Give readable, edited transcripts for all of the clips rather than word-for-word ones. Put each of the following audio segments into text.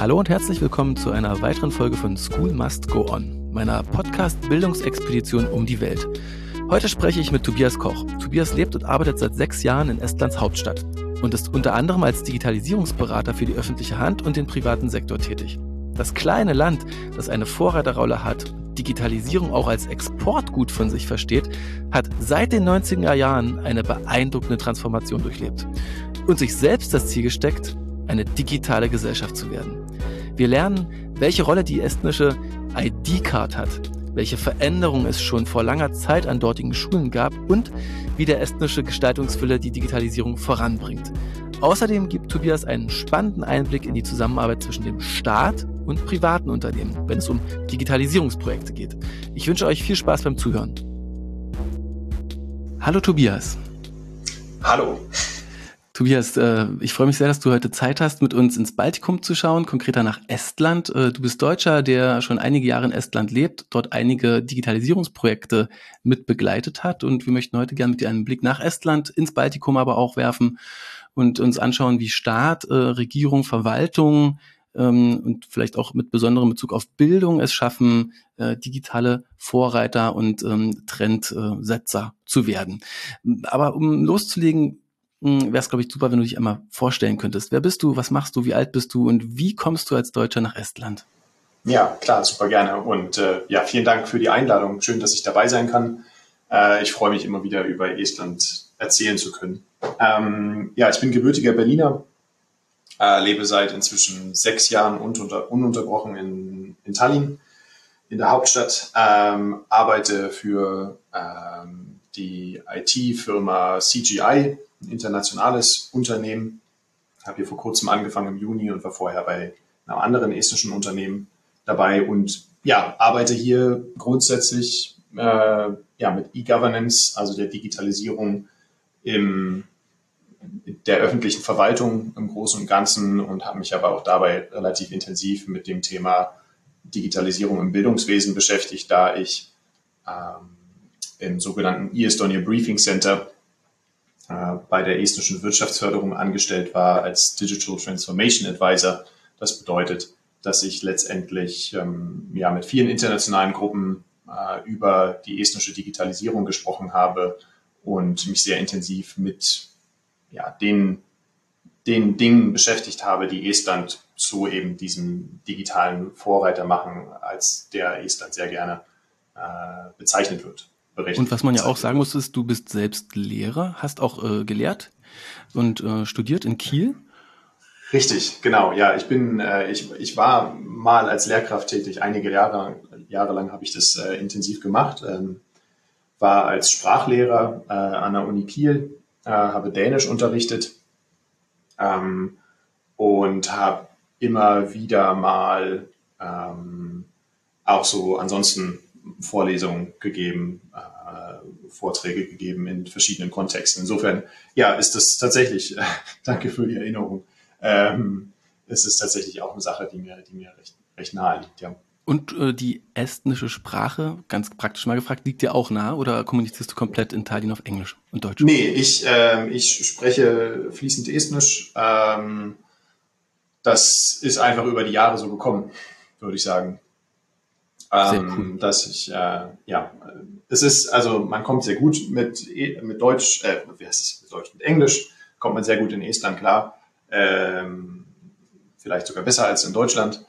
Hallo und herzlich willkommen zu einer weiteren Folge von School Must Go On, meiner Podcast-Bildungsexpedition um die Welt. Heute spreche ich mit Tobias Koch. Tobias lebt und arbeitet seit 6 Jahren in Estlands Hauptstadt und ist unter anderem als Digitalisierungsberater für die öffentliche Hand und den privaten Sektor tätig. Das kleine Land, das eine Vorreiterrolle hat, Digitalisierung auch als Exportgut von sich versteht, hat seit den 90er Jahren eine beeindruckende Transformation durchlebt und sich selbst das Ziel gesteckt, eine digitale Gesellschaft zu werden. Wir lernen, welche Rolle die estnische ID-Card hat, welche Veränderungen es schon vor langer Zeit an dortigen Schulen gab und wie der estnische Gestaltungswille die Digitalisierung voranbringt. Außerdem gibt Tobias einen spannenden Einblick in die Zusammenarbeit zwischen dem Staat und privaten Unternehmen, wenn es um Digitalisierungsprojekte geht. Ich wünsche euch viel Spaß beim Zuhören. Hallo Tobias. Hallo. Tobias, ich freue mich sehr, dass du heute Zeit hast, mit uns ins Baltikum zu schauen, konkreter nach Estland. Du bist Deutscher, der schon einige Jahre in Estland lebt, dort einige Digitalisierungsprojekte mit begleitet hat. Und wir möchten heute gerne mit dir einen Blick nach Estland, ins Baltikum aber auch werfen und uns anschauen, wie Staat, Regierung, Verwaltung und vielleicht auch mit besonderem Bezug auf Bildung es schaffen, digitale Vorreiter und Trendsetzer zu werden. Aber um loszulegen, wäre es, glaube ich, super, wenn du dich einmal vorstellen könntest. Wer bist du, was machst du, wie alt bist du und wie kommst du als Deutscher nach Estland? Ja, klar, super gerne. Und vielen Dank für die Einladung. Schön, dass ich dabei sein kann. Ich freue mich immer wieder, über Estland erzählen zu können. Ich bin gebürtiger Berliner, lebe seit inzwischen 6 Jahren ununterbrochen in Tallinn, in der Hauptstadt, arbeite für die IT-Firma CGI, ein internationales Unternehmen. Habe hier vor kurzem angefangen im Juni und war vorher bei einem anderen estnischen Unternehmen dabei und arbeite hier grundsätzlich mit E-Governance, also der Digitalisierung der öffentlichen Verwaltung im Großen und Ganzen und habe mich aber auch dabei relativ intensiv mit dem Thema Digitalisierung im Bildungswesen beschäftigt, da ich im sogenannten e-Estonia Briefing Center bei der estnischen Wirtschaftsförderung angestellt war als Digital Transformation Advisor. Das bedeutet, dass ich letztendlich mit vielen internationalen Gruppen über die estnische Digitalisierung gesprochen habe und mich sehr intensiv mit den Dingen beschäftigt habe, die Estland zu eben diesem digitalen Vorreiter machen, als der Estland sehr gerne bezeichnet wird. Und was man ja auch sagen muss, ist, du bist selbst Lehrer, hast auch gelehrt und studiert in Kiel. Richtig, genau. Ja, ich war mal als Lehrkraft tätig. Einige Jahre lang habe ich das intensiv gemacht. War als Sprachlehrer an der Uni Kiel, habe Dänisch unterrichtet und habe immer wieder mal auch so ansonsten Vorlesungen gegeben, Vorträge gegeben in verschiedenen Kontexten. Insofern, ist das tatsächlich, danke für die Erinnerung, es ist tatsächlich auch eine Sache, die mir recht nahe liegt, ja. Und die estnische Sprache, ganz praktisch mal gefragt, liegt dir auch nahe oder kommunizierst du komplett in Tallinn auf Englisch und Deutsch? Nee, ich spreche fließend Estnisch. Das ist einfach über die Jahre so gekommen, würde ich sagen. Sehr cool. Dass ich, es ist, also man kommt sehr gut mit Deutsch, mit Englisch, kommt man sehr gut in Estland klar. Vielleicht sogar besser als in Deutschland.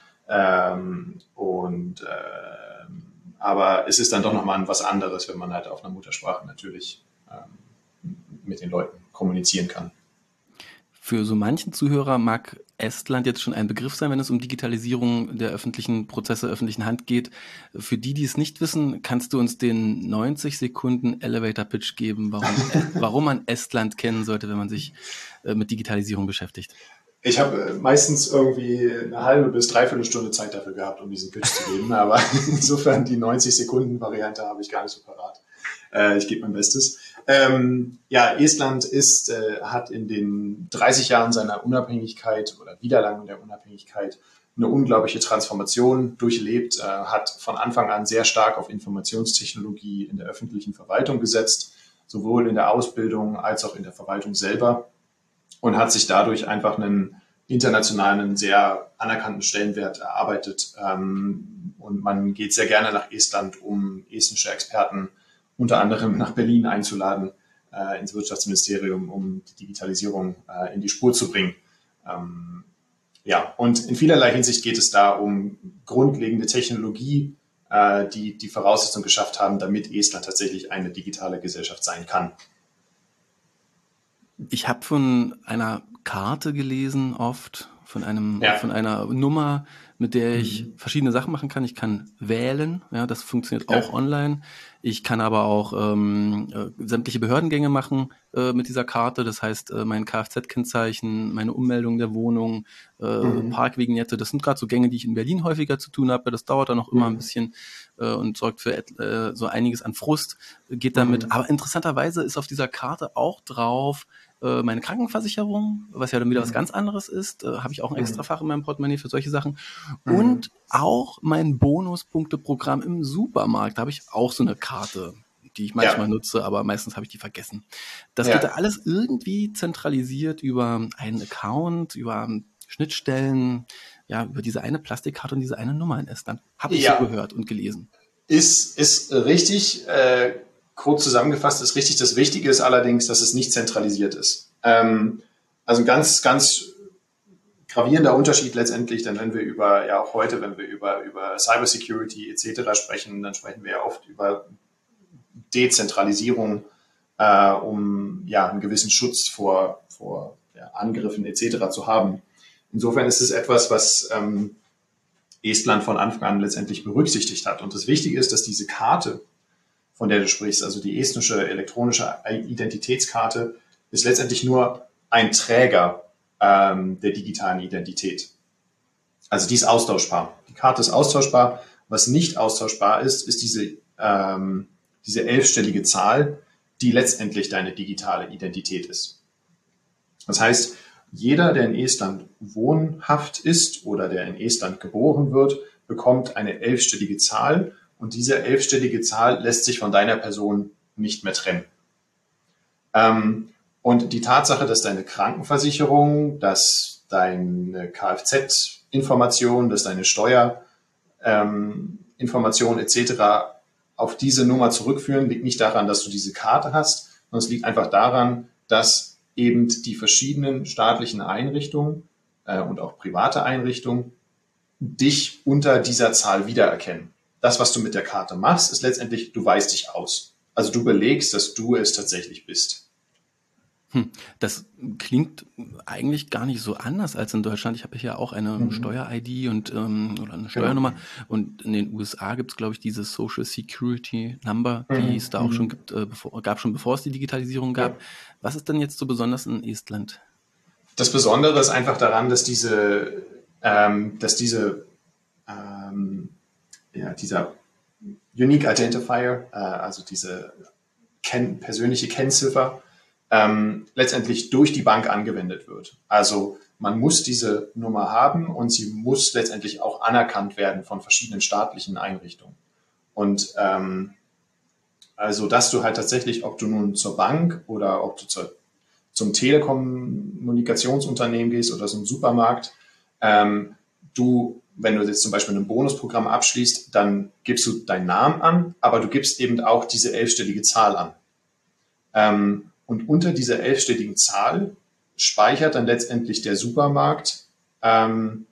Aber es ist dann doch nochmal was anderes, wenn man halt auf einer Muttersprache natürlich mit den Leuten kommunizieren kann. Für so manchen Zuhörer mag Estland jetzt schon ein Begriff sein, wenn es um Digitalisierung der öffentlichen Prozesse, öffentlichen Hand geht. Für die, die es nicht wissen, kannst du uns den 90 Sekunden Elevator Pitch geben, warum man Estland kennen sollte, wenn man sich mit Digitalisierung beschäftigt? Ich habe meistens irgendwie eine halbe bis dreiviertel Stunde Zeit dafür gehabt, um diesen Pitch zu geben, aber insofern die 90-Sekunden-Variante habe ich gar nicht so parat. Ich gebe mein Bestes. Estland hat in den 30 Jahren seiner Unabhängigkeit oder Wiedererlangung der Unabhängigkeit eine unglaubliche Transformation durchlebt, hat von Anfang an sehr stark auf Informationstechnologie in der öffentlichen Verwaltung gesetzt, sowohl in der Ausbildung als auch in der Verwaltung selber und hat sich dadurch einfach einen international einen sehr anerkannten Stellenwert erarbeitet. Und man geht sehr gerne nach Estland, um estnische Experten unter anderem nach Berlin einzuladen, ins Wirtschaftsministerium, um die Digitalisierung in die Spur zu bringen. Ja, und in vielerlei Hinsicht geht es da um grundlegende Technologie, die Voraussetzungen geschafft haben, damit Estland tatsächlich eine digitale Gesellschaft sein kann. Ich habe von einer Karte gelesen, oft von einer Nummer, mit der ich verschiedene Sachen machen kann. Ich kann wählen, ja, das funktioniert auch online. Ich kann aber auch sämtliche Behördengänge machen mit dieser Karte. Das heißt, mein Kfz-Kennzeichen, meine Ummeldung der Wohnung, Parkvignette, das sind gerade so Gänge, die ich in Berlin häufiger zu tun habe. Das dauert dann auch immer ein bisschen und sorgt für so einiges an Frust, geht damit. Aber interessanterweise ist auf dieser Karte auch drauf meine Krankenversicherung, was ja dann wieder was ganz anderes ist. Habe ich auch ein Extrafach in meinem Portemonnaie für solche Sachen. Und auch mein Bonuspunkteprogramm im Supermarkt. Da habe ich auch so eine Karte, die ich manchmal nutze, aber meistens habe ich die vergessen. Das geht da alles irgendwie zentralisiert über einen Account, über Schnittstellen, ja, über diese eine Plastikkarte und diese eine Nummer in Estland. Habe ich so gehört und gelesen. Ist richtig. Kurz zusammengefasst ist richtig. Das Wichtige ist allerdings, dass es nicht zentralisiert ist. Also ein ganz, ganz gravierender Unterschied letztendlich, denn wenn wir auch heute, wenn wir über Cybersecurity etc. sprechen, dann sprechen wir ja oft über Dezentralisierung, um einen gewissen Schutz vor Angriffen etc. zu haben. Insofern ist es etwas, was Estland von Anfang an letztendlich berücksichtigt hat. Und das Wichtige ist, dass diese Karte, von der du sprichst, also die estnische elektronische Identitätskarte, ist letztendlich nur ein Träger der digitalen Identität. Also die ist austauschbar. Die Karte ist austauschbar. Was nicht austauschbar ist diese 11-stellige Zahl, die letztendlich deine digitale Identität ist. Das heißt, jeder, der in Estland wohnhaft ist oder der in Estland geboren wird, bekommt eine 11-stellige Zahl. Und diese 11-stellige Zahl lässt sich von deiner Person nicht mehr trennen. Und die Tatsache, dass deine Krankenversicherung, dass deine Kfz-Information, dass deine Steuerinformation etc. auf diese Nummer zurückführen, liegt nicht daran, dass du diese Karte hast, sondern es liegt einfach daran, dass eben die verschiedenen staatlichen Einrichtungen und auch private Einrichtungen dich unter dieser Zahl wiedererkennen. Das, was du mit der Karte machst, ist letztendlich, du weist dich aus. Also du belegst, dass du es tatsächlich bist. Das klingt eigentlich gar nicht so anders als in Deutschland. Ich habe hier auch eine Steuer-ID oder eine Steuernummer. Genau. Und in den USA gibt es, glaube ich, diese Social Security Number, die es da auch schon gab, schon bevor es die Digitalisierung gab. Ja. Was ist denn jetzt so besonders in Estland? Das Besondere ist einfach daran, dass dieser Unique Identifier, also diese persönliche Kennziffer, letztendlich durch die Bank angewendet wird. Also man muss diese Nummer haben und sie muss letztendlich auch anerkannt werden von verschiedenen staatlichen Einrichtungen. Und also dass du halt tatsächlich, ob du nun zur Bank oder ob du zum Telekommunikationsunternehmen gehst oder zum Supermarkt, wenn du jetzt zum Beispiel ein Bonusprogramm abschließt, dann gibst du deinen Namen an, aber du gibst eben auch diese 11-stellige Zahl an. Und unter dieser 11-stelligen Zahl speichert dann letztendlich der Supermarkt Daten,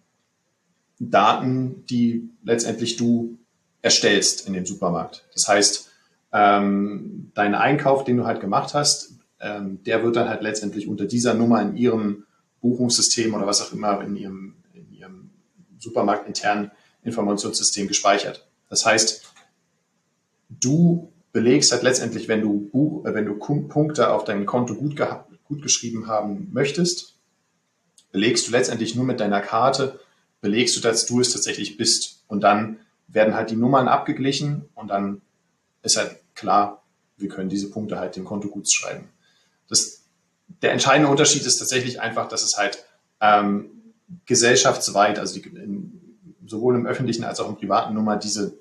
die letztendlich du erstellst in dem Supermarkt. Das heißt, dein Einkauf, den du halt gemacht hast, der wird dann halt letztendlich unter dieser Nummer in ihrem Buchungssystem oder was auch immer in ihrem supermarktinternen Informationssystem gespeichert. Das heißt, du belegst halt letztendlich, wenn du Punkte auf deinem Konto gut geschrieben haben möchtest, belegst du letztendlich nur mit deiner Karte, belegst du, dass du es tatsächlich bist. Und dann werden halt die Nummern abgeglichen und dann ist halt klar, wir können diese Punkte halt dem Konto gut schreiben. Der entscheidende Unterschied ist tatsächlich einfach, dass es halt gesellschaftsweit, also sowohl im öffentlichen als auch im privaten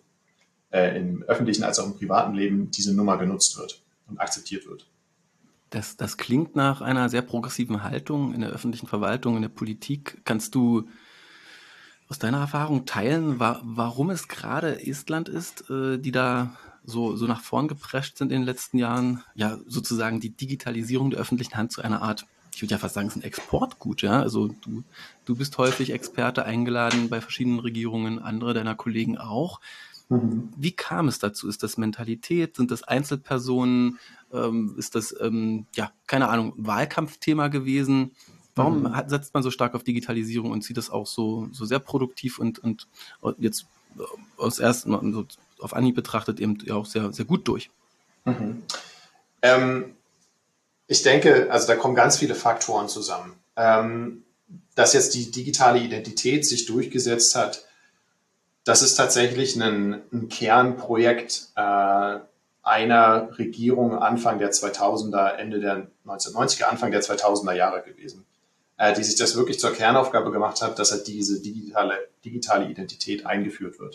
im öffentlichen als auch im privaten Leben diese Nummer genutzt wird und akzeptiert wird. Das klingt nach einer sehr progressiven Haltung in der öffentlichen Verwaltung, in der Politik. Kannst du aus deiner Erfahrung teilen, warum es gerade Estland ist, die da so nach vorn geprescht sind in den letzten Jahren, ja, sozusagen die Digitalisierung der öffentlichen Hand zu einer Art, ich würde ja fast sagen, es ist ein Exportgut, ja. Also du bist häufig Experte eingeladen bei verschiedenen Regierungen, andere deiner Kollegen auch. Mhm. Wie kam es dazu? Ist das Mentalität? Sind das Einzelpersonen? Ist das, ja, keine Ahnung, Wahlkampfthema gewesen? Warum Mhm. setzt man so stark auf Digitalisierung und zieht das auch so sehr produktiv und jetzt aus ersten Mal so auf Anhieb betrachtet eben ja auch sehr, sehr gut durch? Mhm. Ähm, Ich denke, also da kommen ganz viele Faktoren zusammen. Dass jetzt die digitale Identität sich durchgesetzt hat, das ist tatsächlich ein Kernprojekt einer Regierung Anfang der 2000er, Ende der 1990er, Anfang der 2000er Jahre gewesen, die sich das wirklich zur Kernaufgabe gemacht hat, dass halt diese digitale Identität eingeführt wird.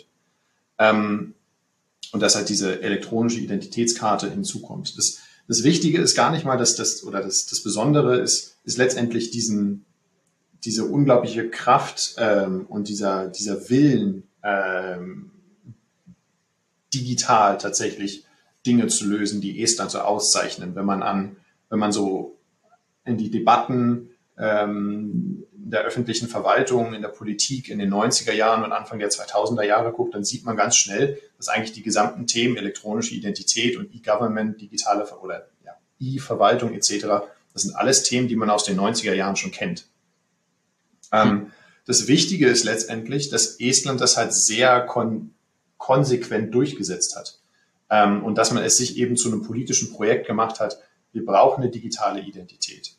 Und dass halt diese elektronische Identitätskarte hinzukommt. Das Wichtige ist gar nicht mal, dass das Besondere ist letztendlich diese unglaubliche Kraft und dieser Willen, digital tatsächlich Dinge zu lösen, die Estland so auszeichnen. Wenn man so in die Debatten der öffentlichen Verwaltung, in der Politik in den 90er Jahren und Anfang der 2000er Jahre guckt, dann sieht man ganz schnell, dass eigentlich die gesamten Themen elektronische Identität und E-Government, digitale oder ja, E-Verwaltung etc., das sind alles Themen, die man aus den 90er Jahren schon kennt. Das Wichtige ist letztendlich, dass Estland das halt sehr konsequent durchgesetzt hat. Und dass man es sich eben zu einem politischen Projekt gemacht hat, wir brauchen eine digitale Identität.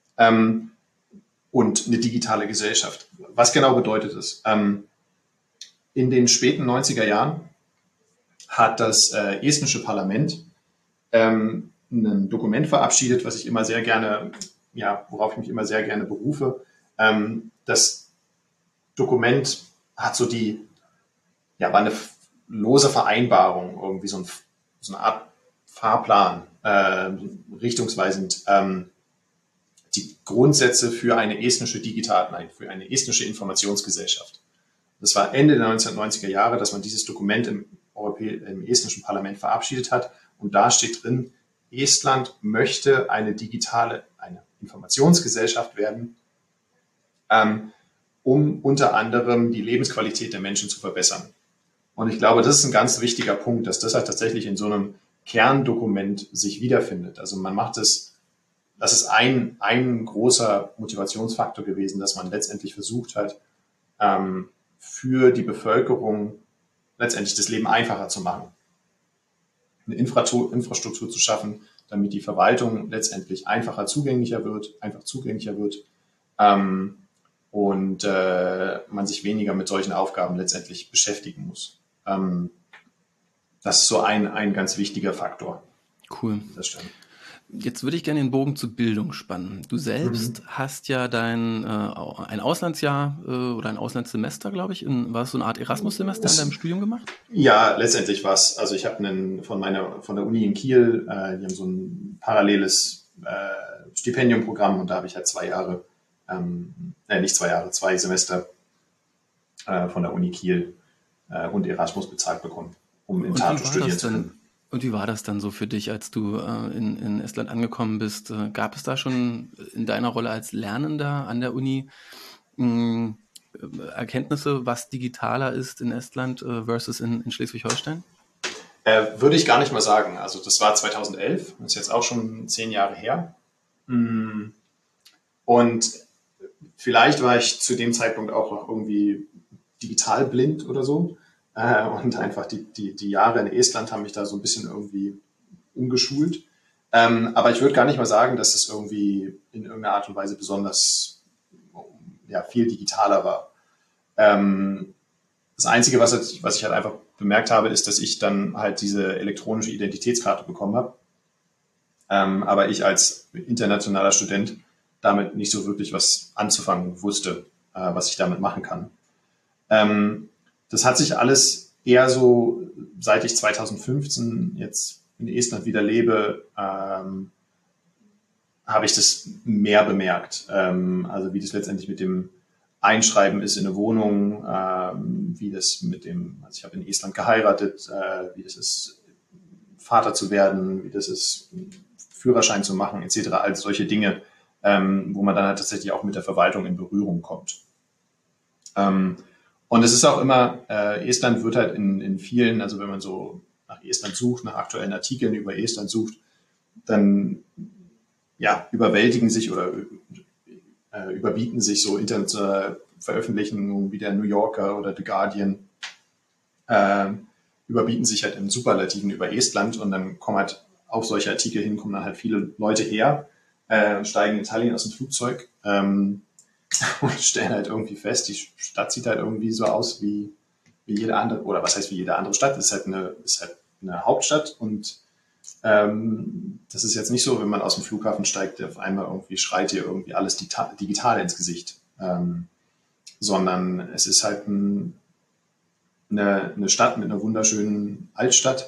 Und eine digitale Gesellschaft. Was genau bedeutet es? In den späten 90er Jahren hat das estnische Parlament ein Dokument verabschiedet, was ich immer sehr gerne, ja, worauf ich mich immer sehr gerne berufe. Das Dokument hat war eine lose Vereinbarung, irgendwie so eine Art Fahrplan, richtungsweisend, die Grundsätze für eine estnische für eine estnische Informationsgesellschaft. Das war Ende der 1990er Jahre, dass man dieses Dokument im estnischen Parlament verabschiedet hat. Und da steht drin, Estland möchte eine Informationsgesellschaft werden, um unter anderem die Lebensqualität der Menschen zu verbessern. Und ich glaube, das ist ein ganz wichtiger Punkt, dass das halt tatsächlich in so einem Kerndokument sich wiederfindet. Also man macht es, das ist ein großer Motivationsfaktor gewesen, dass man letztendlich versucht hat, für die Bevölkerung letztendlich das Leben einfacher zu machen. Eine Infrastruktur zu schaffen, damit die Verwaltung letztendlich einfach zugänglicher wird, und man sich weniger mit solchen Aufgaben letztendlich beschäftigen muss. Das ist so ein ganz wichtiger Faktor. Cool. Jetzt würde ich gerne den Bogen zur Bildung spannen. Du selbst hast ja ein Auslandsjahr oder ein Auslandssemester, glaube ich, war es so eine Art Erasmus-Semester in deinem Studium gemacht? Ja, letztendlich war es. Also ich habe von der Uni in Kiel, die haben so ein paralleles Stipendiumprogramm und da habe ich halt 2 Semester von der Uni Kiel und Erasmus bezahlt bekommen, um in Tartu studieren zu können. Und wie war das dann so für dich, als du in Estland angekommen bist? Gab es da schon in deiner Rolle als Lernender an der Uni Erkenntnisse, was digitaler ist in Estland versus in Schleswig-Holstein? Würde ich gar nicht mal sagen. Also das war 2011, das ist jetzt auch schon 10 Jahre her. Und vielleicht war ich zu dem Zeitpunkt auch noch irgendwie digital blind oder so. Und einfach die Jahre in Estland haben mich da so ein bisschen irgendwie umgeschult. Aber ich würde gar nicht mal sagen, dass es irgendwie in irgendeiner Art und Weise besonders viel digitaler war. Das Einzige, was ich halt einfach bemerkt habe, ist, dass ich dann halt diese elektronische Identitätskarte bekommen habe. Aber ich als internationaler Student damit nicht so wirklich was anzufangen wusste, was ich damit machen kann. Das hat sich alles eher so, seit ich 2015 jetzt in Estland wieder lebe, habe ich das mehr bemerkt. Also wie das letztendlich mit dem Einschreiben ist in eine Wohnung, wie das also ich habe in Estland geheiratet, wie das ist, Vater zu werden, wie das ist, Führerschein zu machen, etc. All solche Dinge, wo man dann halt tatsächlich auch mit der Verwaltung in Berührung kommt. Und es ist auch immer, Estland wird halt in vielen, also wenn man so nach Estland sucht, nach aktuellen Artikeln über Estland sucht, dann überwältigen sich oder überbieten sich so internationale Veröffentlichungen wie der New Yorker oder The Guardian, überbieten sich halt in Superlativen über Estland und dann kommen halt auf solche Artikel hin, kommen dann halt viele Leute her, steigen in Tallinn aus dem Flugzeug und stellen halt irgendwie fest, die Stadt sieht halt irgendwie so aus wie jede andere, oder was heißt wie jede andere Stadt, ist halt eine Hauptstadt und das ist jetzt nicht so, wenn man aus dem Flughafen steigt, auf einmal irgendwie schreit dir irgendwie alles digital ins Gesicht, sondern es ist halt eine Stadt mit einer wunderschönen Altstadt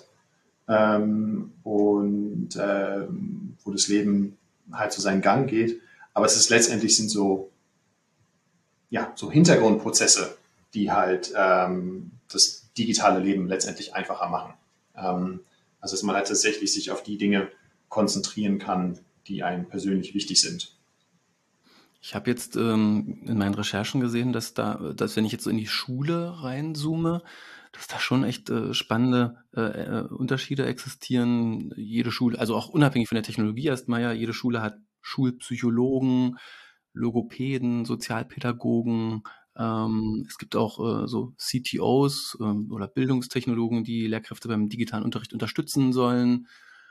wo das Leben halt so seinen Gang geht. Aber es ist letztendlich sind so Hintergrundprozesse, die halt das digitale Leben letztendlich einfacher machen. Also dass man halt tatsächlich sich auf die Dinge konzentrieren kann, die einem persönlich wichtig sind. Ich habe jetzt in meinen Recherchen gesehen, dass wenn ich jetzt so in die Schule reinzoome, dass da schon echt spannende Unterschiede existieren. Jede Schule, also auch unabhängig von der Technologie erstmal ja, jede Schule hat Schulpsychologen, Logopäden, Sozialpädagogen. Es gibt auch so CTOs oder Bildungstechnologen, die Lehrkräfte beim digitalen Unterricht unterstützen sollen.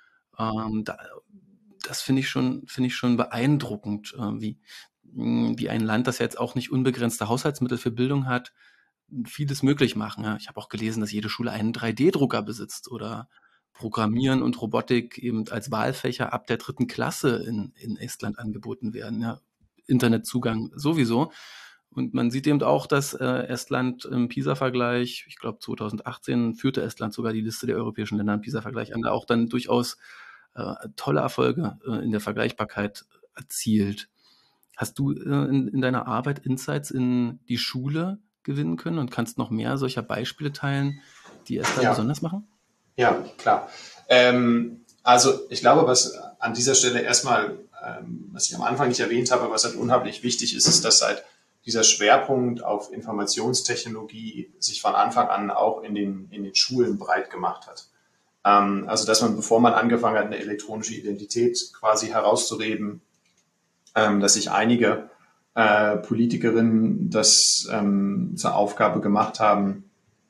Das finde ich schon beeindruckend, wie ein Land, das jetzt auch nicht unbegrenzte Haushaltsmittel für Bildung hat, vieles möglich machen. Ja. Ich habe auch gelesen, dass jede Schule einen 3D-Drucker besitzt oder Programmieren und Robotik eben als Wahlfächer ab der 3. Klasse in Estland angeboten werden. Ja. Internetzugang sowieso. Und man sieht eben auch, dass Estland im PISA-Vergleich, ich glaube 2018 führte Estland sogar die Liste der europäischen Länder im PISA-Vergleich an, da auch dann durchaus tolle Erfolge in der Vergleichbarkeit erzielt. Hast du in deiner Arbeit Insights in die Schule gewinnen können und kannst noch mehr solcher Beispiele teilen, die Estland besonders machen? Ja, klar. Also ich glaube, was an dieser Stelle erstmal, was ich am Anfang nicht erwähnt habe, was halt unheimlich wichtig ist, ist, dass halt dieser Schwerpunkt auf Informationstechnologie sich von Anfang an auch in den Schulen breit gemacht hat. Also dass man, bevor man angefangen hat, eine elektronische Identität quasi herauszureden, dass sich einige Politikerinnen das zur Aufgabe gemacht haben,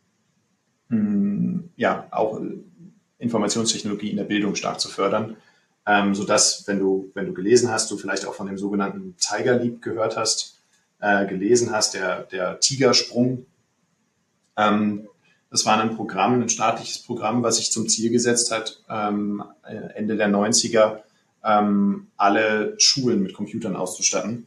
auch Informationstechnologie in der Bildung stark zu fördern, sodass, wenn du gelesen hast, du vielleicht auch von dem sogenannten Tiger Leap gehört hast, gelesen hast, der Tigersprung. Das war ein staatliches Programm, was sich zum Ziel gesetzt hat, Ende der 90er alle Schulen mit Computern auszustatten.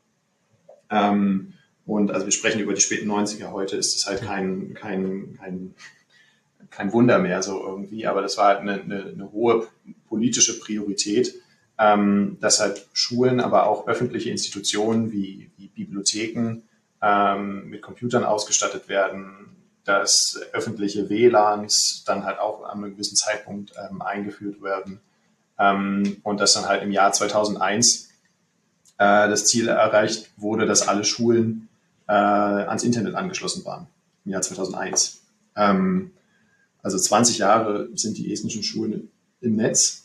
Und also wir sprechen über die späten 90er. Heute ist es halt kein Wunder mehr so irgendwie, aber das war halt eine hohe politische Priorität, dass halt Schulen, aber auch öffentliche Institutionen wie Bibliotheken mit Computern ausgestattet werden, dass öffentliche WLANs dann halt auch an einem gewissen Zeitpunkt eingeführt werden und dass dann halt im Jahr 2001 das Ziel erreicht wurde, dass alle Schulen ans Internet angeschlossen waren, im Jahr 2001. Also 20 Jahre sind die estnischen Schulen im Netz.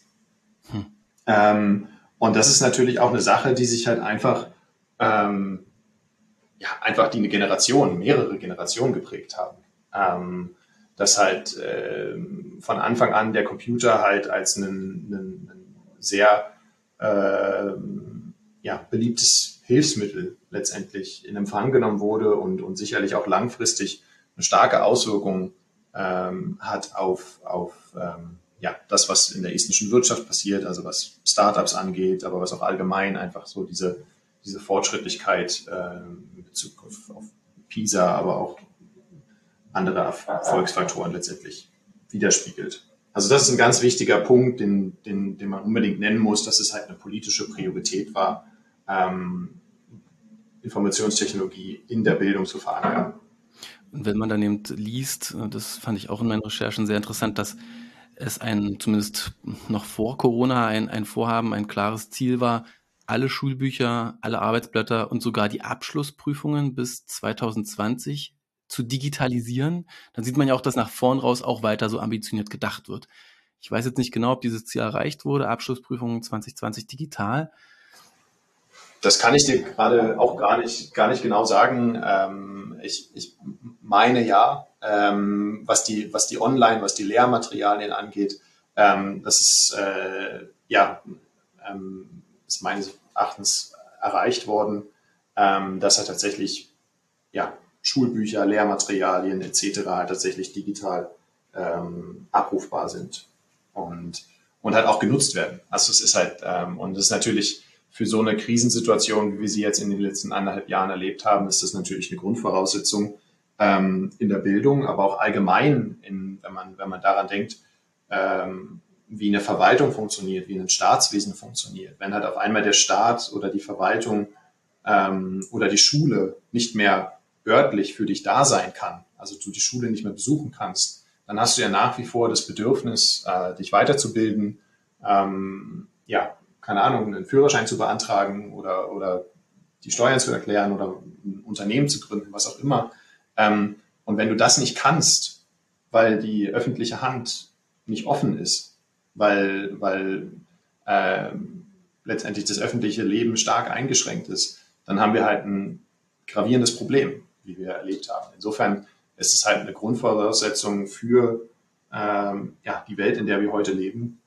Und das ist natürlich auch eine Sache, die sich halt einfach die mehrere Generationen geprägt haben. Dass halt von Anfang an der Computer halt als ein sehr beliebtes Hilfsmittel letztendlich in Empfang genommen wurde und sicherlich auch langfristig eine starke Auswirkung hat auf das, was in der estnischen Wirtschaft passiert, also was Startups angeht, aber was auch allgemein einfach so diese Fortschrittlichkeit in Bezug auf PISA, aber auch andere Erfolgsfaktoren letztendlich widerspiegelt. Also das ist ein ganz wichtiger Punkt, den man unbedingt nennen muss, dass es halt eine politische Priorität war, Informationstechnologie in der Bildung zu verankern. Und wenn man dann eben liest, das fand ich auch in meinen Recherchen sehr interessant, dass es zumindest noch vor Corona ein Vorhaben, ein klares Ziel war, alle Schulbücher, alle Arbeitsblätter und sogar die Abschlussprüfungen bis 2020 zu digitalisieren. Dann sieht man ja auch, dass nach vorn raus auch weiter so ambitioniert gedacht wird. Ich weiß jetzt nicht genau, ob dieses Ziel erreicht wurde, Abschlussprüfungen 2020 digital. Das kann ich dir gerade auch gar nicht genau sagen. Ich meine ja, was die Online, was die Lehrmaterialien angeht, das ist meines Erachtens erreicht worden, dass er tatsächlich Schulbücher, Lehrmaterialien etc. tatsächlich digital abrufbar sind und halt auch genutzt werden. Also es ist halt und das ist natürlich für so eine Krisensituation, wie wir sie jetzt in den letzten 1,5 Jahren erlebt haben, ist das natürlich eine Grundvoraussetzung in der Bildung, aber auch allgemein, wenn man daran denkt, wie eine Verwaltung funktioniert, wie ein Staatswesen funktioniert. Wenn halt auf einmal der Staat oder die Verwaltung oder die Schule nicht mehr örtlich für dich da sein kann, also du die Schule nicht mehr besuchen kannst, dann hast du ja nach wie vor das Bedürfnis, dich weiterzubilden, keine Ahnung, einen Führerschein zu beantragen oder die Steuern zu erklären oder ein Unternehmen zu gründen, was auch immer. Und wenn du das nicht kannst, weil die öffentliche Hand nicht offen ist, weil letztendlich das öffentliche Leben stark eingeschränkt ist, dann haben wir halt ein gravierendes Problem, wie wir erlebt haben. Insofern ist es halt eine Grundvoraussetzung für die Welt, in der wir heute leben,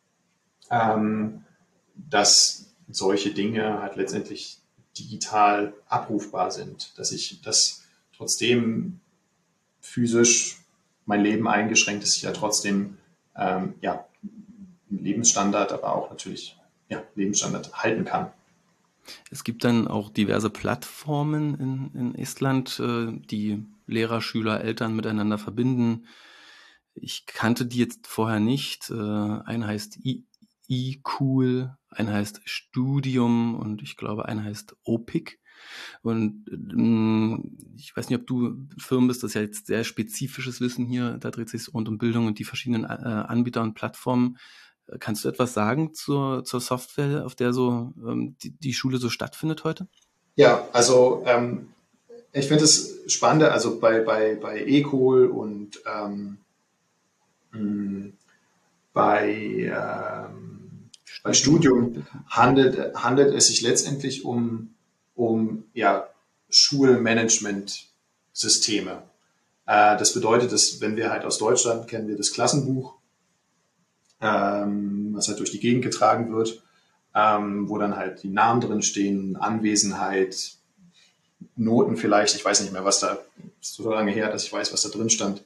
dass solche Dinge halt letztendlich digital abrufbar sind, dass ich das trotzdem physisch mein Leben eingeschränkt ist, ich ja trotzdem Lebensstandard, aber auch natürlich Lebensstandard halten kann. Es gibt dann auch diverse Plattformen in Estland, die Lehrer, Schüler, Eltern miteinander verbinden. Ich kannte die jetzt vorher nicht. Eine heißt eCool, eine heißt Studium und ich glaube, eine heißt OPIC. Und ich weiß nicht, ob du Firmen bist, das ist ja jetzt sehr spezifisches Wissen hier, da dreht sich rund um Bildung und die verschiedenen Anbieter und Plattformen. Kannst du etwas sagen zur Software, auf der so die Schule so stattfindet heute? Ja, also ich finde es spannend, also bei eCool und bei Studium handelt es sich letztendlich um Schulmanagement-Systeme. Das bedeutet, dass wenn wir halt aus Deutschland kennen wir das Klassenbuch, was halt durch die Gegend getragen wird, wo dann halt die Namen drin stehen, Anwesenheit, Noten vielleicht, ich weiß nicht mehr, was da, ist so lange her, dass ich weiß, was da drin stand.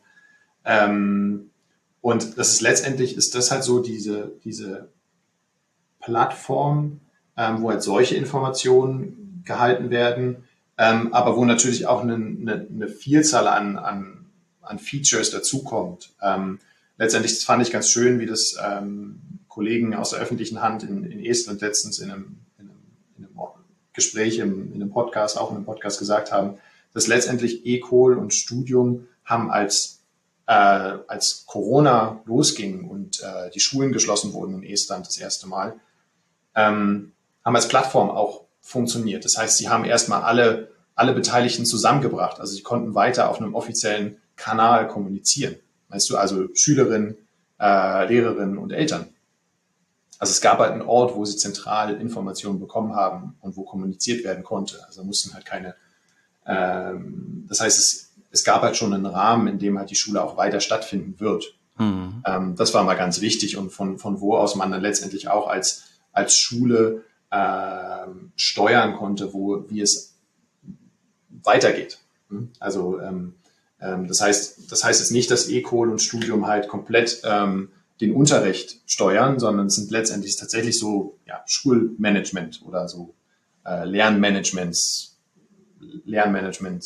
Und das ist letztendlich, ist das halt so diese Plattform, wo halt solche Informationen gehalten werden, aber wo natürlich auch eine Vielzahl an Features dazukommt. Letztendlich fand ich ganz schön, wie das Kollegen aus der öffentlichen Hand in Estland letztens in einem Gespräch, in einem Podcast, auch in einem Podcast gesagt haben, dass letztendlich eCool und Studium haben als Corona losging und die Schulen geschlossen wurden in Estland das erste Mal, haben als Plattform auch funktioniert. Das heißt, sie haben erstmal alle Beteiligten zusammengebracht. Also sie konnten weiter auf einem offiziellen Kanal kommunizieren. Weißt du, also Schülerinnen, Lehrerinnen und Eltern. Also es gab halt einen Ort, wo sie zentral Informationen bekommen haben und wo kommuniziert werden konnte. Also mussten halt keine, das heißt, es gab halt schon einen Rahmen, in dem halt die Schule auch weiter stattfinden wird. Mhm. Das war mal ganz wichtig und von wo aus man dann letztendlich auch als Schule steuern konnte, wie es weitergeht. Also das heißt jetzt nicht, dass eCool und Studium halt komplett den Unterricht steuern, sondern es sind letztendlich tatsächlich so Schulmanagement oder so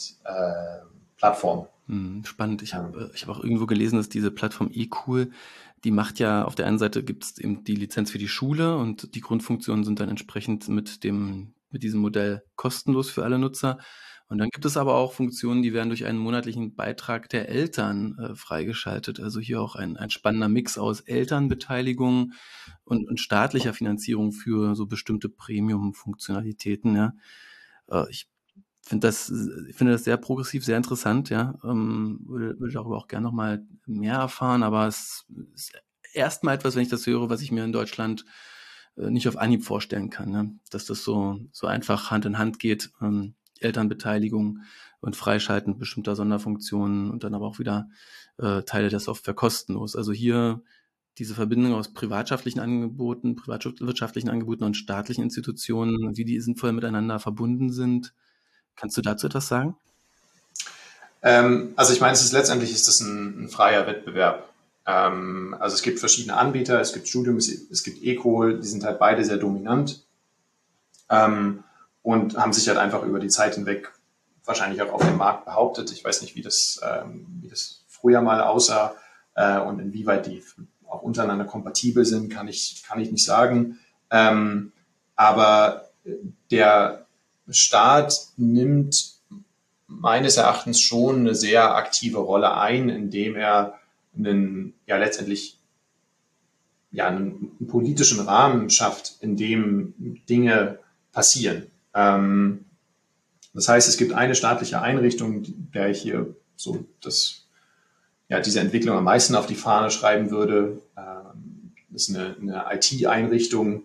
Lernmanagement Plattform. Spannend. Ich habe auch irgendwo gelesen, dass diese Plattform eCool die macht ja, auf der einen Seite gibt es eben die Lizenz für die Schule und die Grundfunktionen sind dann entsprechend mit diesem Modell kostenlos für alle Nutzer. Und dann gibt es aber auch Funktionen, die werden durch einen monatlichen Beitrag der Eltern freigeschaltet. Also hier auch ein spannender Mix aus Elternbeteiligung und staatlicher Finanzierung für so bestimmte Premium-Funktionalitäten. Ja. Ich finde das sehr progressiv, sehr interessant, ja. Würde darüber auch gerne noch mal mehr erfahren, aber es ist erstmal etwas, wenn ich das höre, was ich mir in Deutschland nicht auf Anhieb vorstellen kann, ne? Dass das so einfach Hand in Hand geht, Elternbeteiligung und Freischalten bestimmter Sonderfunktionen und dann aber auch wieder Teile der Software kostenlos. Also hier diese Verbindung aus privatwirtschaftlichen Angeboten und staatlichen Institutionen, wie die sinnvoll miteinander verbunden sind. Kannst du dazu etwas sagen? Also ich meine, letztendlich ist das ein freier Wettbewerb. Also es gibt verschiedene Anbieter, es gibt Studium, es gibt Ecol, die sind halt beide sehr dominant und haben sich halt einfach über die Zeit hinweg wahrscheinlich auch auf dem Markt behauptet. Ich weiß nicht, wie das früher mal aussah und inwieweit die auch untereinander kompatibel sind, kann ich nicht sagen. Aber der Staat nimmt meines Erachtens schon eine sehr aktive Rolle ein, indem er einen politischen Rahmen schafft, in dem Dinge passieren. Das heißt, es gibt eine staatliche Einrichtung, der ich hier so diese Entwicklung am meisten auf die Fahne schreiben würde. Das ist eine IT-Einrichtung,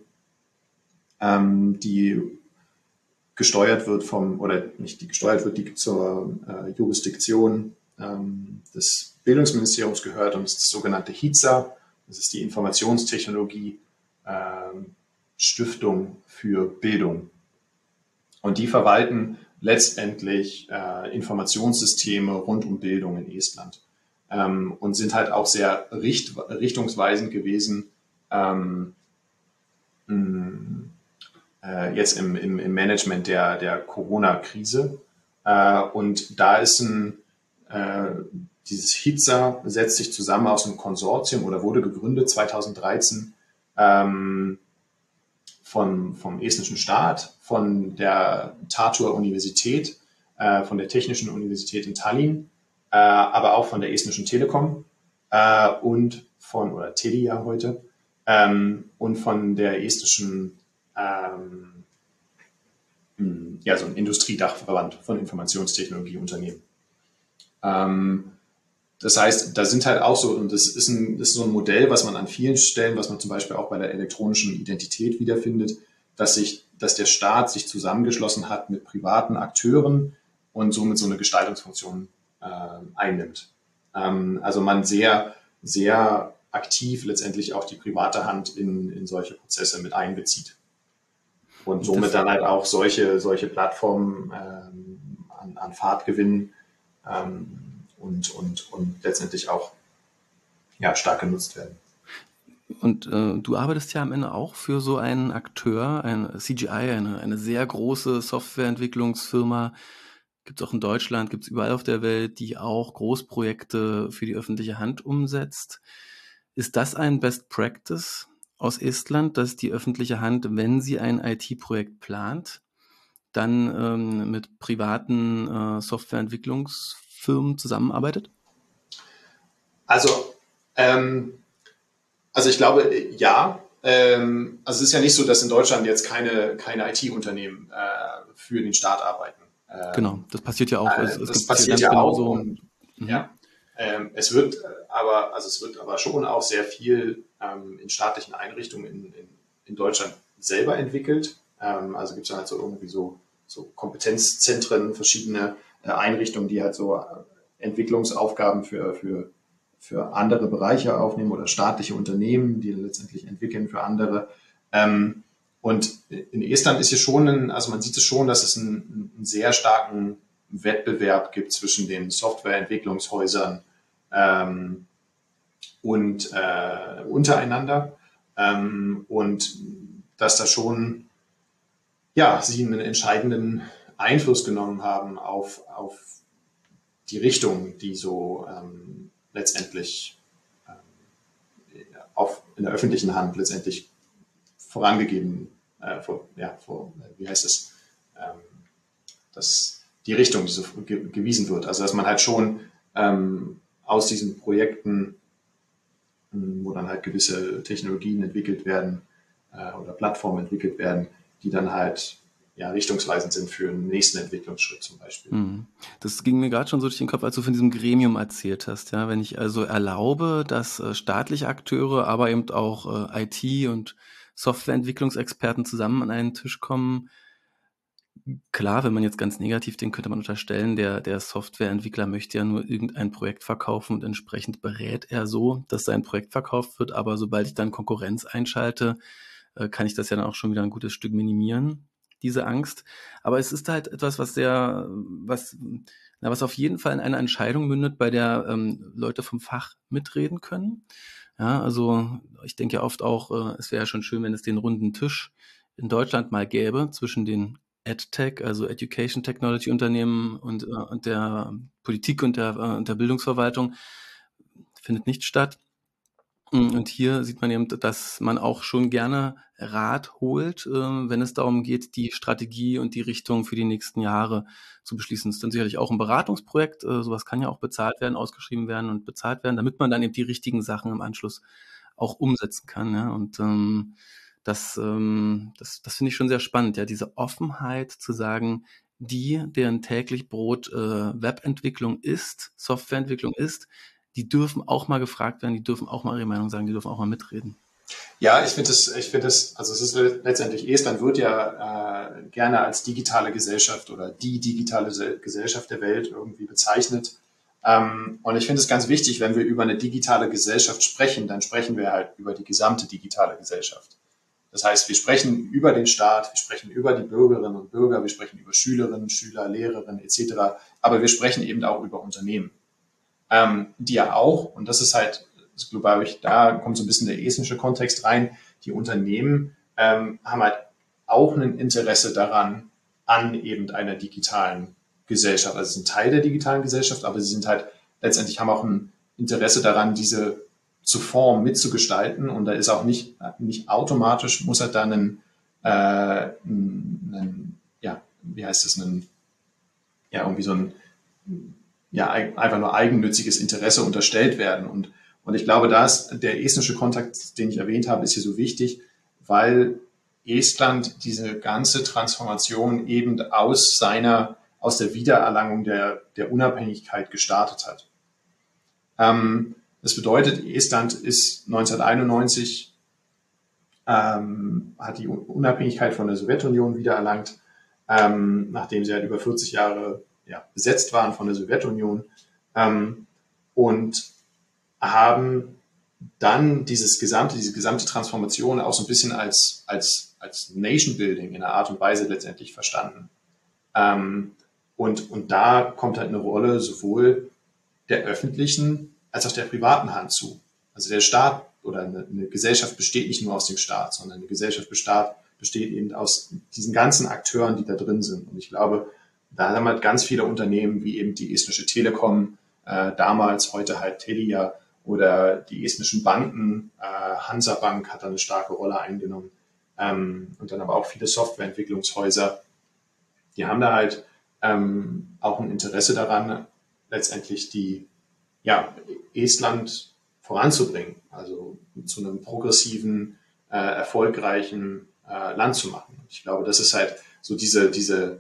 die gesteuert wird die zur Jurisdiktion des Bildungsministeriums gehört und ist das sogenannte HITSA, das ist die Informationstechnologie Stiftung für Bildung. Und die verwalten letztendlich Informationssysteme rund um Bildung in Estland und sind halt auch sehr richtungsweisend gewesen, jetzt im Management der Corona-Krise. Und da ist dieses HITSA setzt sich zusammen aus einem Konsortium oder wurde gegründet 2013 vom estnischen Staat, von der Tartu-Universität, von der Technischen Universität in Tallinn, aber auch von der estnischen Telekom und oder Telia heute und von der estnischen so ein Industriedachverband von Informationstechnologieunternehmen. Das heißt, da sind halt auch so, und das ist so ein Modell, was man an vielen Stellen, was man zum Beispiel auch bei der elektronischen Identität wiederfindet, dass der Staat sich zusammengeschlossen hat mit privaten Akteuren und somit so eine Gestaltungsfunktion einnimmt. Also man sehr, sehr aktiv letztendlich auch die private Hand in solche Prozesse mit einbezieht. Und somit dann halt auch solche Plattformen an Fahrt gewinnen und letztendlich auch stark genutzt werden. Und du arbeitest ja am Ende auch für so einen Akteur, ein CGI, eine sehr große Softwareentwicklungsfirma. Gibt es auch in Deutschland, gibt es überall auf der Welt, die auch Großprojekte für die öffentliche Hand umsetzt. Ist das ein Best Practice aus Estland, dass die öffentliche Hand, wenn sie ein IT-Projekt plant, dann mit privaten Softwareentwicklungsfirmen zusammenarbeitet? Also ich glaube, ja. Also es ist ja nicht so, dass in Deutschland jetzt keine IT-Unternehmen für den Staat arbeiten. Genau, das passiert ja auch. Das passiert ja auch. Und, es wird aber schon auch sehr viel in staatlichen Einrichtungen in Deutschland selber entwickelt. Also gibt es halt so irgendwie so Kompetenzzentren, verschiedene Einrichtungen, die halt so Entwicklungsaufgaben für andere Bereiche aufnehmen oder staatliche Unternehmen, die letztendlich entwickeln für andere. Und in Estland ist hier schon man sieht es schon, dass es einen sehr starken Wettbewerb gibt zwischen den Softwareentwicklungshäusern und untereinander und dass da schon sie einen entscheidenden Einfluss genommen haben auf die Richtung, die so letztendlich in der öffentlichen Hand letztendlich vorangegeben, wie heißt es, dass die Richtung gewiesen wird. Also dass man halt schon aus diesen Projekten, wo dann halt gewisse Technologien entwickelt werden oder Plattformen entwickelt werden, die dann halt richtungsweisend sind für den nächsten Entwicklungsschritt zum Beispiel. Das ging mir gerade schon so durch den Kopf, als du von diesem Gremium erzählt hast. Ja, wenn ich also erlaube, dass staatliche Akteure, aber eben auch IT- und Softwareentwicklungsexperten zusammen an einen Tisch kommen. Klar, wenn man jetzt ganz negativ denkt, könnte man unterstellen, der Softwareentwickler möchte ja nur irgendein Projekt verkaufen und entsprechend berät er so, dass sein Projekt verkauft wird. Aber sobald ich dann Konkurrenz einschalte, kann ich das ja dann auch schon wieder ein gutes Stück minimieren, diese Angst. Aber es ist halt etwas, was auf jeden Fall in einer Entscheidung mündet, bei der Leute vom Fach mitreden können. Ja, also ich denke ja oft auch, es wäre ja schon schön, wenn es den runden Tisch in Deutschland mal gäbe zwischen den EdTech, also Education Technology Unternehmen und der Politik und der Bildungsverwaltung. Findet nicht statt. Und hier sieht man eben, dass man auch schon gerne Rat holt, wenn es darum geht, die Strategie und die Richtung für die nächsten Jahre zu beschließen. Das ist dann sicherlich auch ein Beratungsprojekt. Sowas kann ja auch bezahlt werden, ausgeschrieben werden und bezahlt werden, damit man dann eben die richtigen Sachen im Anschluss auch umsetzen kann. Ja? Und das finde ich schon sehr spannend, ja, diese Offenheit zu sagen, deren täglich Brot Webentwicklung ist, Softwareentwicklung ist, die dürfen auch mal gefragt werden, die dürfen auch mal ihre Meinung sagen, die dürfen auch mal mitreden. Ja, ich finde es, also es ist letztendlich, Estland wird ja gerne als digitale Gesellschaft oder die digitale Gesellschaft der Welt irgendwie bezeichnet. Und ich finde es ganz wichtig, wenn wir über eine digitale Gesellschaft sprechen, dann sprechen wir halt über die gesamte digitale Gesellschaft. Das heißt, wir sprechen über den Staat, wir sprechen über die Bürgerinnen und Bürger, wir sprechen über Schülerinnen, Schüler, Lehrerinnen etc. Aber wir sprechen eben auch über Unternehmen. Die ja auch, und das ist halt, glaube ich, da kommt so ein bisschen der estnische Kontext rein, die Unternehmen haben halt auch ein Interesse daran, an eben einer digitalen Gesellschaft. Also sie sind Teil der digitalen Gesellschaft, aber sie sind halt letztendlich haben auch ein Interesse daran, diese zu formen, mitzugestalten. Und da ist auch nicht automatisch, muss halt dann irgendwie so ein einfach nur eigennütziges Interesse unterstellt werden. Und ich glaube, der estnische Kontext, den ich erwähnt habe, ist hier so wichtig, weil Estland diese ganze Transformation eben aus der Wiedererlangung der Unabhängigkeit gestartet hat. Das bedeutet, Estland ist 1991, hat die Unabhängigkeit von der Sowjetunion wiedererlangt, nachdem sie halt über 40 Jahre besetzt waren von der Sowjetunion, und haben dann diese gesamte Transformation auch so ein bisschen als Nation Building in einer Art und Weise letztendlich verstanden. Und da kommt halt eine Rolle sowohl der öffentlichen als auch der privaten Hand zu. Also der Staat oder eine Gesellschaft besteht nicht nur aus dem Staat, sondern eine Gesellschaft besteht eben aus diesen ganzen Akteuren, die da drin sind. Und ich glaube, da haben halt ganz viele Unternehmen, wie eben die Estnische Telekom, damals, heute halt Telia, oder die estnischen Banken, Hansa Bank hat da eine starke Rolle eingenommen, und dann aber auch viele Softwareentwicklungshäuser, die haben da halt auch ein Interesse daran, letztendlich Estland voranzubringen, also zu einem progressiven, erfolgreichen Land zu machen. Ich glaube, das ist halt so dieses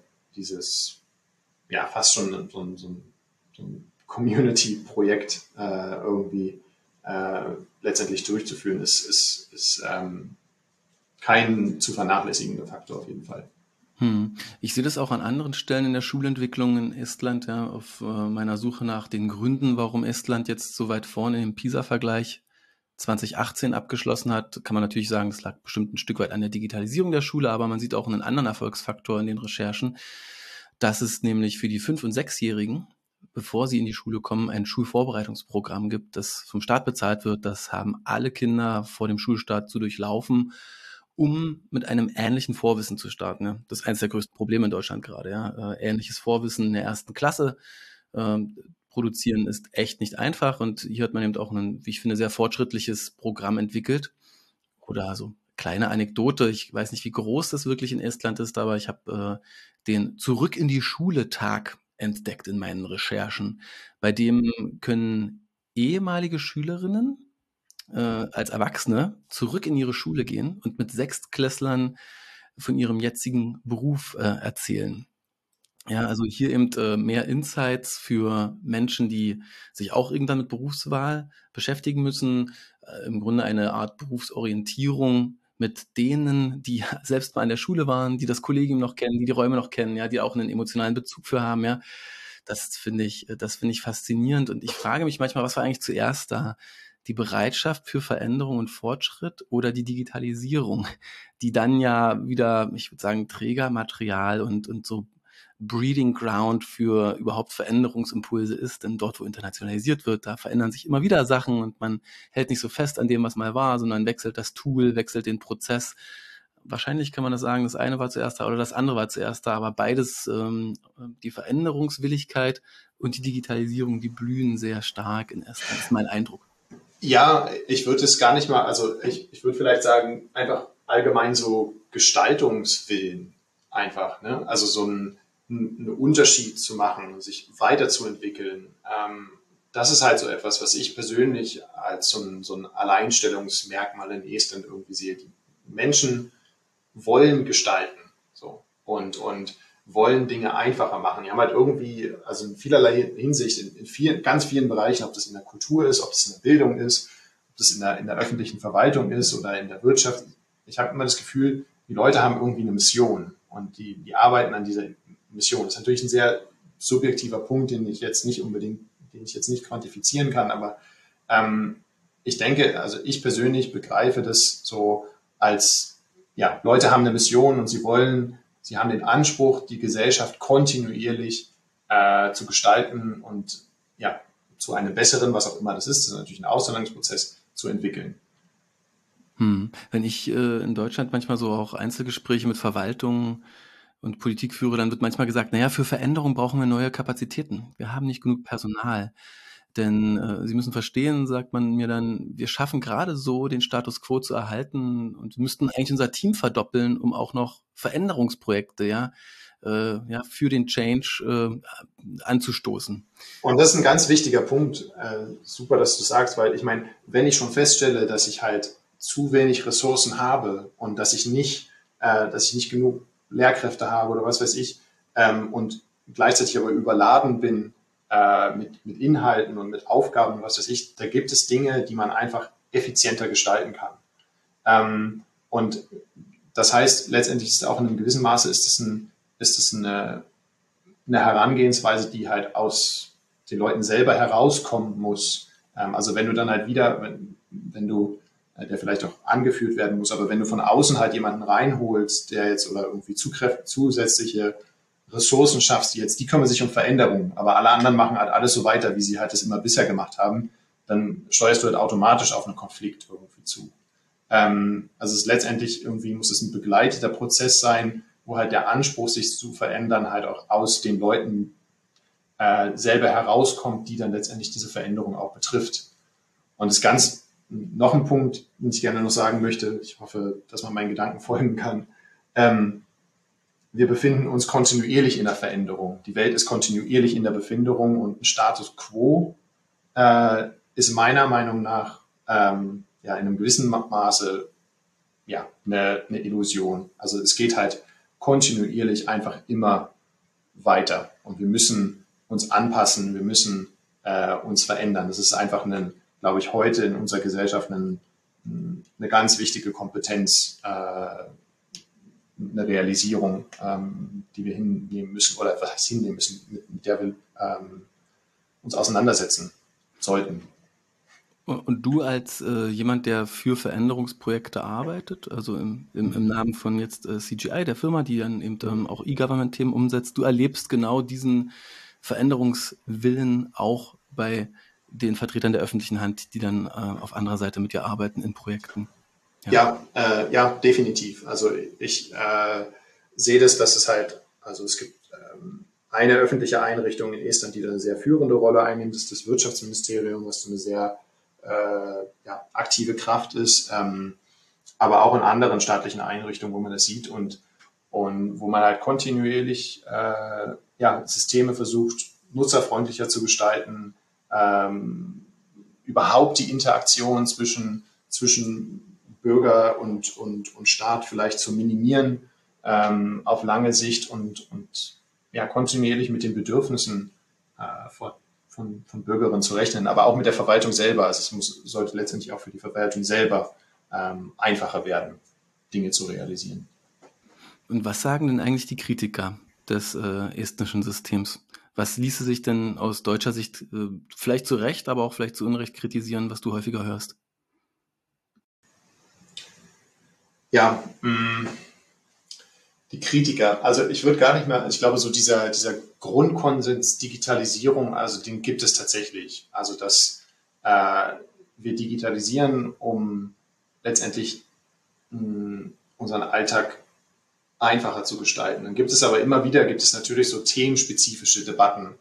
fast schon so ein Community-Projekt irgendwie letztendlich durchzuführen, ist kein zu vernachlässigender Faktor auf jeden Fall. Ich sehe das auch an anderen Stellen in der Schulentwicklung in Estland, ja, auf meiner Suche nach den Gründen, warum Estland jetzt so weit vorne im PISA-Vergleich 2018 abgeschlossen hat, kann man natürlich sagen, das lag bestimmt ein Stück weit an der Digitalisierung der Schule, aber man sieht auch einen anderen Erfolgsfaktor in den Recherchen, dass es nämlich für die 5- und 6-Jährigen, bevor sie in die Schule kommen, ein Schulvorbereitungsprogramm gibt, das vom Staat bezahlt wird. Das haben alle Kinder vor dem Schulstart zu durchlaufen, um mit einem ähnlichen Vorwissen zu starten. Ja. Das ist eines der größten Probleme in Deutschland gerade. Ja. Ähnliches Vorwissen in der 1. Klasse. produzieren ist echt nicht einfach. Und hier hat man eben auch ein, wie ich finde, sehr fortschrittliches Programm entwickelt. Oder so kleine Anekdote, ich weiß nicht, wie groß das wirklich in Estland ist, aber ich habe den Zurück in die Schule-Tag entdeckt in meinen Recherchen. Bei dem können ehemalige Schülerinnen als Erwachsene zurück in ihre Schule gehen und mit Sechstklässlern von ihrem jetzigen Beruf erzählen. Ja, also hier eben mehr Insights für Menschen, die sich auch irgendwann mit Berufswahl beschäftigen müssen. Im Grunde eine Art Berufsorientierung mit denen, die selbst mal in der Schule waren, die das Kollegium noch kennen, die Räume noch kennen, ja, die auch einen emotionalen Bezug für haben, ja. Das finde ich faszinierend. Und ich frage mich manchmal, was war eigentlich zuerst da? Die Bereitschaft für Veränderung und Fortschritt oder die Digitalisierung, die dann ja wieder, ich würde sagen, Trägermaterial und so Breeding Ground für überhaupt Veränderungsimpulse ist. Denn dort, wo internationalisiert wird, da verändern sich immer wieder Sachen und man hält nicht so fest an dem, was mal war, sondern wechselt das Tool, wechselt den Prozess. Wahrscheinlich kann man das sagen, das eine war zuerst da oder das andere war zuerst da, aber beides, die Veränderungswilligkeit und die Digitalisierung, die blühen sehr stark in Estland. Das ist mein Eindruck. Ja, ich würde es gar nicht mal, also ich würde vielleicht sagen, einfach allgemein so Gestaltungswillen einfach, ne? Also so einen Unterschied zu machen, sich weiterzuentwickeln. Das ist halt so etwas, was ich persönlich als so ein Alleinstellungsmerkmal in Estland irgendwie sehe. Die Menschen wollen gestalten, so, und wollen Dinge einfacher machen. Die haben halt irgendwie, also in vielerlei Hinsicht, in vielen, ganz vielen Bereichen, ob das in der Kultur ist, ob das in der Bildung ist, ob das in der öffentlichen Verwaltung ist oder in der Wirtschaft. Ich habe immer das Gefühl, die Leute haben irgendwie eine Mission und die arbeiten an dieser Mission. Das ist natürlich ein sehr subjektiver Punkt, den ich jetzt nicht quantifizieren kann, aber ich denke, also ich persönlich begreife das so als, ja, Leute haben eine Mission und sie haben den Anspruch, die Gesellschaft kontinuierlich zu gestalten und ja, zu einem besseren, was auch immer das ist natürlich ein Aushandlungsprozess, zu entwickeln. Wenn ich in Deutschland manchmal so auch Einzelgespräche mit Verwaltungen und Politik führe, dann wird manchmal gesagt, naja, für Veränderung brauchen wir neue Kapazitäten. Wir haben nicht genug Personal. Denn Sie müssen verstehen, sagt man mir dann, wir schaffen gerade so, den Status quo zu erhalten und müssten eigentlich unser Team verdoppeln, um auch noch Veränderungsprojekte, ja, für den Change anzustoßen. Und das ist ein ganz wichtiger Punkt. Super, dass du sagst, weil ich meine, wenn ich schon feststelle, dass ich halt zu wenig Ressourcen habe und dass ich nicht genug Lehrkräfte habe oder was weiß ich, und gleichzeitig aber überladen bin mit Inhalten und mit Aufgaben, was weiß ich, da gibt es Dinge, die man einfach effizienter gestalten kann. Und das heißt, letztendlich ist auch in einem gewissen Maße ist es eine Herangehensweise, die halt aus den Leuten selber herauskommen muss. Also wenn du dann halt wieder, wenn du, der vielleicht auch angeführt werden muss, aber wenn du von außen halt jemanden reinholst, der jetzt oder irgendwie zusätzliche Ressourcen schaffst, die kümmern sich um Veränderungen, aber alle anderen machen halt alles so weiter, wie sie halt das immer bisher gemacht haben, dann steuerst du halt automatisch auf einen Konflikt irgendwie zu. Also es ist letztendlich irgendwie muss es ein begleiteter Prozess sein, wo halt der Anspruch, sich zu verändern, halt auch aus den Leuten selber herauskommt, die dann letztendlich diese Veränderung auch betrifft. Und das ganz noch ein Punkt, den ich gerne noch sagen möchte, ich hoffe, dass man meinen Gedanken folgen kann. Wir befinden uns kontinuierlich in der Veränderung. Die Welt ist kontinuierlich in der Befinderung und ein Status quo ist meiner Meinung nach in einem gewissen Maße ja, eine Illusion. Also es geht halt kontinuierlich einfach immer weiter und wir müssen uns anpassen, wir müssen uns verändern. Das ist einfach glaube ich, heute in unserer Gesellschaft eine ganz wichtige Kompetenz, eine Realisierung, die wir hinnehmen müssen oder was heißt hinnehmen müssen, mit der wir uns auseinandersetzen sollten. Und du als jemand, der für Veränderungsprojekte arbeitet, also im Namen von jetzt CGI, der Firma, die dann eben auch E-Government-Themen umsetzt, du erlebst genau diesen Veränderungswillen auch bei den Vertretern der öffentlichen Hand, die dann auf anderer Seite mit dir arbeiten in Projekten. Ja, definitiv. Also ich sehe das, dass es halt, also es gibt eine öffentliche Einrichtung in Estland, die da eine sehr führende Rolle einnimmt, ist das Wirtschaftsministerium, was so eine sehr aktive Kraft ist, aber auch in anderen staatlichen Einrichtungen, wo man das sieht und wo man halt kontinuierlich Systeme versucht, nutzerfreundlicher zu gestalten, überhaupt die Interaktion zwischen Bürger und Staat vielleicht zu minimieren auf lange Sicht und kontinuierlich mit den Bedürfnissen von Bürgerinnen zu rechnen, aber auch mit der Verwaltung selber. Also es sollte letztendlich auch für die Verwaltung selber einfacher werden, Dinge zu realisieren. Und was sagen denn eigentlich die Kritiker des estnischen Systems? Was ließe sich denn aus deutscher Sicht vielleicht zu Recht, aber auch vielleicht zu Unrecht kritisieren, was du häufiger hörst? Ja, die Kritiker, also ich würde gar nicht mehr, ich glaube so dieser Grundkonsens Digitalisierung, also den gibt es tatsächlich. Also dass wir digitalisieren, um letztendlich unseren Alltag einfacher zu gestalten. Dann gibt es aber immer wieder, natürlich so themenspezifische Debatten,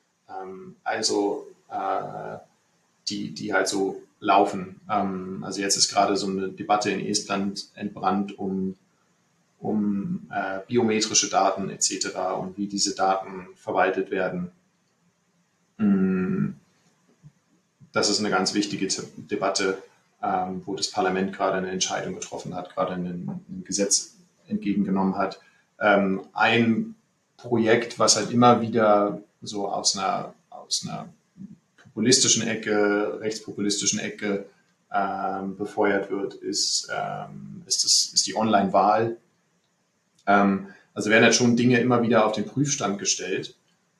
die halt so laufen. Also jetzt ist gerade so eine Debatte in Estland entbrannt um biometrische Daten etc. und wie diese Daten verwaltet werden. Das ist eine ganz wichtige Debatte, wo das Parlament gerade eine Entscheidung getroffen hat, gerade ein Gesetz entgegengenommen hat. Ein Projekt, was halt immer wieder so aus einer populistischen Ecke, rechtspopulistischen Ecke befeuert wird, ist die Online-Wahl. Also werden halt schon Dinge immer wieder auf den Prüfstand gestellt.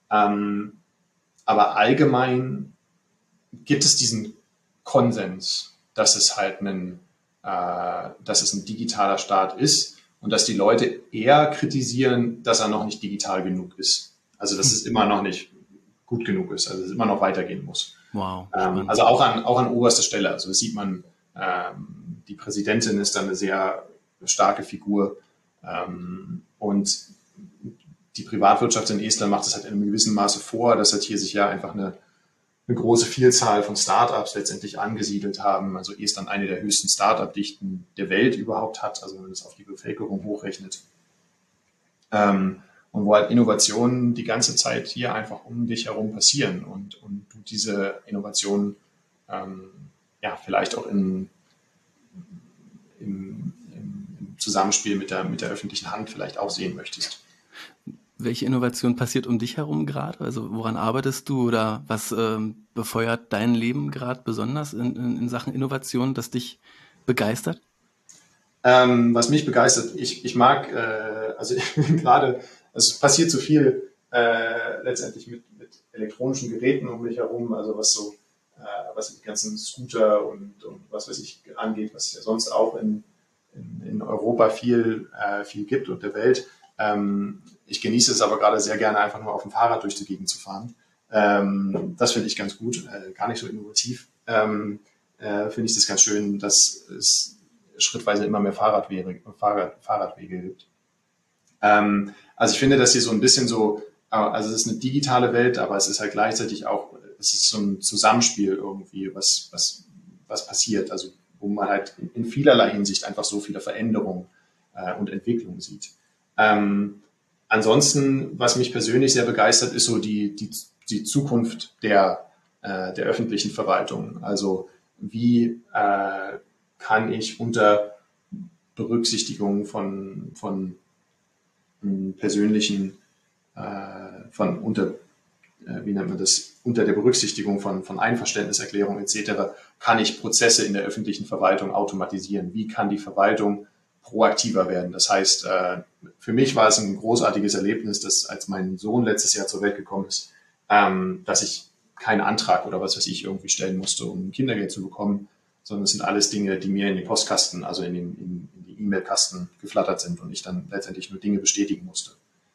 Aber allgemein gibt es diesen Konsens, dass es halt ein digitaler Staat ist und dass die Leute eher kritisieren, dass er noch nicht digital genug ist. Also dass es immer noch nicht gut genug ist, also dass es immer noch weitergehen muss. Wow. Also auch an oberster Stelle. Also das sieht man, die Präsidentin ist dann eine sehr starke Figur. Und die Privatwirtschaft in Estland macht es halt in einem gewissen Maße vor, dass halt hier sich ja einfach eine große Vielzahl von Startups letztendlich angesiedelt haben. Also Estland eine der höchsten Startup-Dichten der Welt überhaupt hat, also wenn man das auf die Bevölkerung hochrechnet. Und wo halt Innovationen die ganze Zeit hier einfach um dich herum passieren und du diese Innovationen vielleicht auch im Zusammenspiel mit der öffentlichen Hand vielleicht auch sehen möchtest. Welche Innovation passiert um dich herum gerade? Also woran arbeitest du oder was befeuert dein Leben gerade besonders in Sachen Innovation, das dich begeistert? Was mich begeistert, ich mag, gerade, es passiert so viel letztendlich mit elektronischen Geräten um mich herum, also was die ganzen Scooter und was weiß ich angeht, was ja sonst auch in Europa viel gibt und der Welt. Ich genieße es aber gerade sehr gerne, einfach nur auf dem Fahrrad durch die Gegend zu fahren. Das finde ich ganz gut, gar nicht so innovativ. Finde ich das ganz schön, dass es schrittweise immer mehr Fahrradwege gibt. Also ich finde, dass hier so ein bisschen so, also es ist eine digitale Welt, aber es ist halt gleichzeitig auch, es ist so ein Zusammenspiel irgendwie, was passiert, also wo man halt in vielerlei Hinsicht einfach so viele Veränderungen und Entwicklungen sieht. Ansonsten, was mich persönlich sehr begeistert, ist so die Zukunft der öffentlichen Verwaltung. Also wie kann ich unter Berücksichtigung von persönlichen, unter der Berücksichtigung von Einverständniserklärungen etc. kann ich Prozesse in der öffentlichen Verwaltung automatisieren? Wie kann die Verwaltung proaktiver werden? Das heißt, für mich war es ein großartiges Erlebnis, dass als mein Sohn letztes Jahr zur Welt gekommen ist, dass ich keinen Antrag oder was weiß ich irgendwie stellen musste, um Kindergeld zu bekommen, sondern es sind alles Dinge, die mir in den Postkasten, also in die E-Mail-Kasten geflattert sind und ich dann letztendlich nur Dinge bestätigen musste.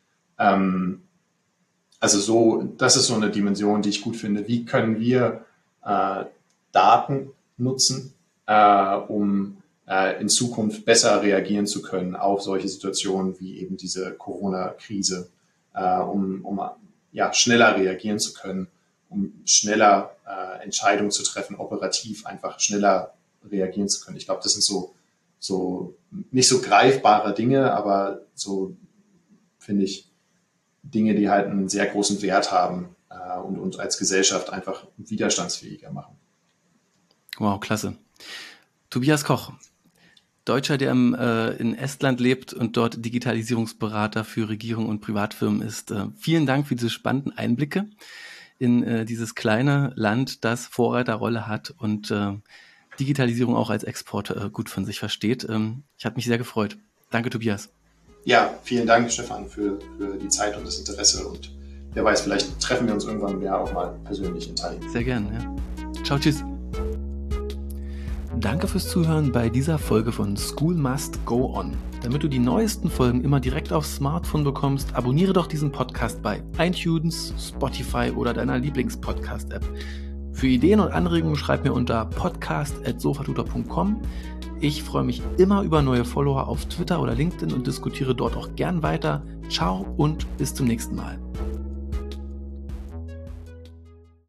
Das ist so eine Dimension, die ich gut finde. Wie können wir Daten nutzen, um in Zukunft besser reagieren zu können auf solche Situationen wie eben diese Corona-Krise, um schneller reagieren zu können, um schneller Entscheidungen zu treffen, operativ einfach schneller reagieren zu können. Ich glaube, das sind so nicht so greifbare Dinge, aber so, finde ich, Dinge, die halt einen sehr großen Wert haben und uns als Gesellschaft einfach widerstandsfähiger machen. Wow, klasse. Tobias Koch, Deutscher, der in Estland lebt und dort Digitalisierungsberater für Regierung und Privatfirmen ist. Vielen Dank für diese spannenden Einblicke in dieses kleine Land, das Vorreiterrolle hat und Digitalisierung auch als Export gut von sich versteht. Ich habe mich sehr gefreut. Danke, Tobias. Ja, vielen Dank, Stefan, für die Zeit und das Interesse. Und wer weiß, vielleicht treffen wir uns irgendwann auch mal persönlich in Tallinn. Sehr gern, ja. Ciao, tschüss. Danke fürs Zuhören bei dieser Folge von School Must Go On. Damit du die neuesten Folgen immer direkt aufs Smartphone bekommst, abonniere doch diesen Podcast bei iTunes, Spotify oder deiner Lieblings-Podcast-App. Für Ideen und Anregungen schreib mir unter podcast@sofatutor.com. Ich freue mich immer über neue Follower auf Twitter oder LinkedIn und diskutiere dort auch gern weiter. Ciao und bis zum nächsten Mal.